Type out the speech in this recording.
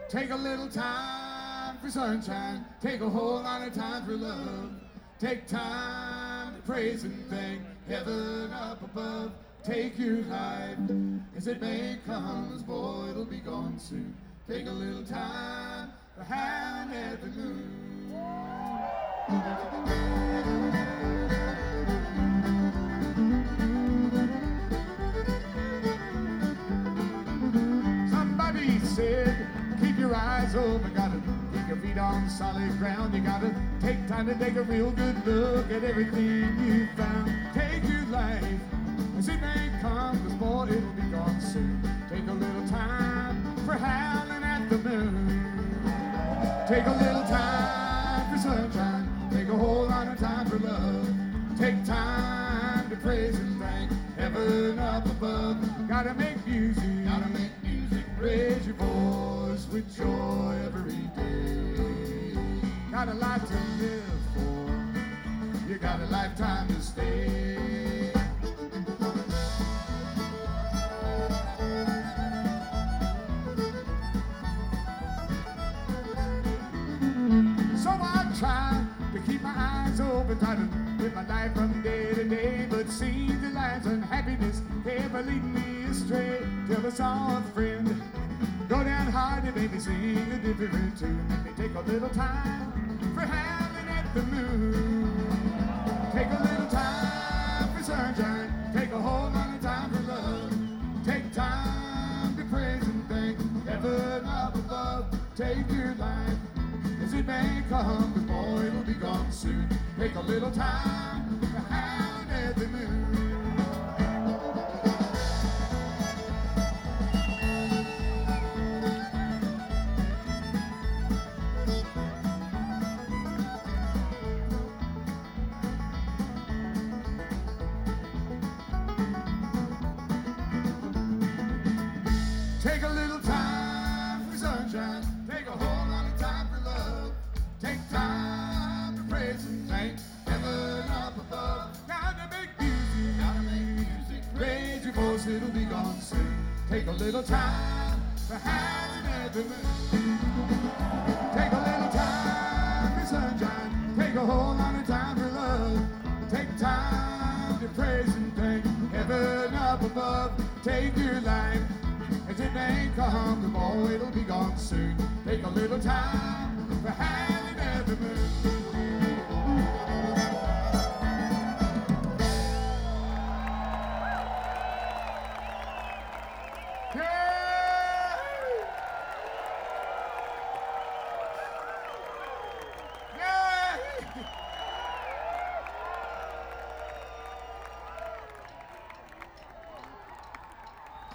Take a little time for sunshine. Take a whole lot of time for love. Take time to praise and thank heaven up above. Take your life as it may come, as boy it'll be gone soon. Take a little time for howling at the moon. Somebody said, keep your eyes open, gotta keep your feet on solid ground. You gotta take time to take a real good look at everything you found. Take your life as it may come, cause boy it'll be gone soon. Take a little time for howling at the moon. Take a little time for sunshine. Take a whole lot of time for love. Take time to praise and thank heaven up above. Gotta make music, raise your voice with joy every day. Got a life to live for, you got a lifetime to stay. So I try to keep my eyes open, try to live my life from day to day, but seems the lies and happiness ever lead me astray. Till I saw a friend go down hard and made me sing a different tune. Let me take a little time for howling at the moon. Take a little time for sunshine. Take a whole lot of time for love. Take time to praise and thank heaven up above. Take your life as it may come, but boy it'll be gone soon. Take a little time for howling at the moon. Take a little time for sunshine. Take a whole lot of time for love. Take time to praise and thank heaven up above. Gotta make music, raise your voice, it'll be gone soon. Take a little time for howling at the moon. Take a little time for sunshine. Take a whole lot of time for love. Take time to praise and thank heaven up above. Take your life as it may come, the boy it'll be gone soon. Take a little time for